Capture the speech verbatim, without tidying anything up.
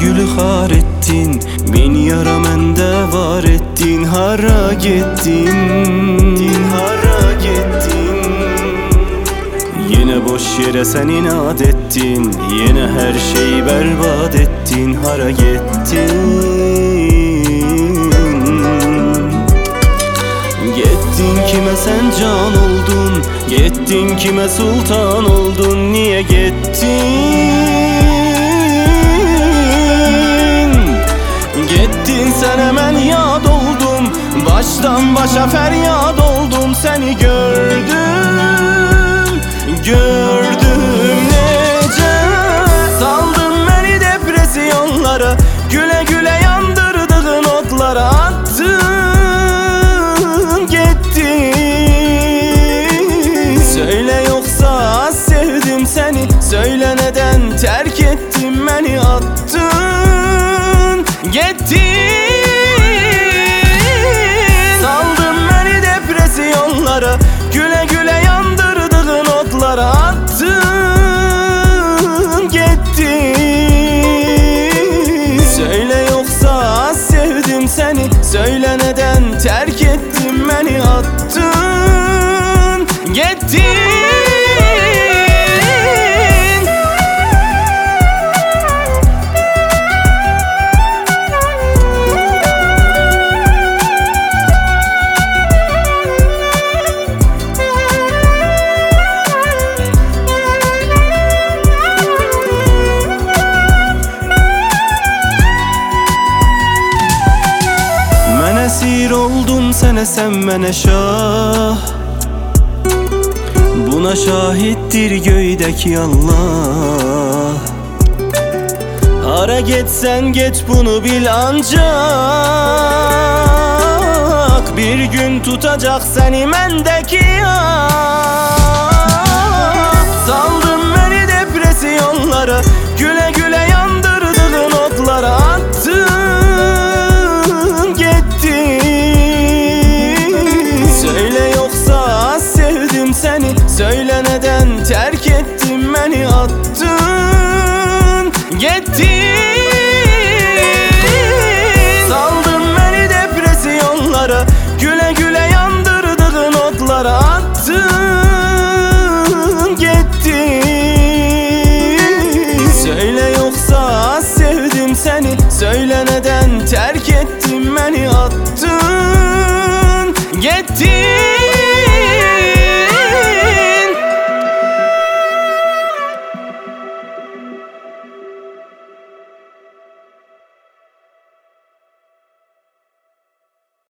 gülü xar ettin, min yara məndə var ettin. Hara getdin, hara getdin? Yine boş yere sen inat ettin, yine her şeyi berbat ettin. Hara getdin? Gettin kime sen can oldun, gettin kime sultan oldun. Niye gettin? Gettin sen hemen yad oldum, baştan başa feryat oldum. Seni gördüm, gördüm nece. Saldın beni depresyonlara, güle güle yandırdığın otlara attın, gittin. Söyle yoksa sevdim seni, söyle neden terk ettin beni, attın, gittin. Saldın beni depresyonlara, güle güle yandırdığın otlara attın, gittin. Söyle yoksa sevdim seni, söyle neden terk ettin beni, attın, gittin. Esir oldum sene, sen mene şah. Buna şahittir göydeki Allah. Hara getsen get bunu bil ancak, bir gün tutacak seni mendeki ya. Saldın beni depresyonlara, güle güle yandırdığın otlara attın, gittin. Söyle yoksa sevdim seni, söyle neden terk ettin beni, attın, gittin. Saldın beni depresyonlara, güle güle yandırdığın otlara attın, gittin. Söyle yoksa sevdim seni, söyle neden terk ettin beni, attın, gittin.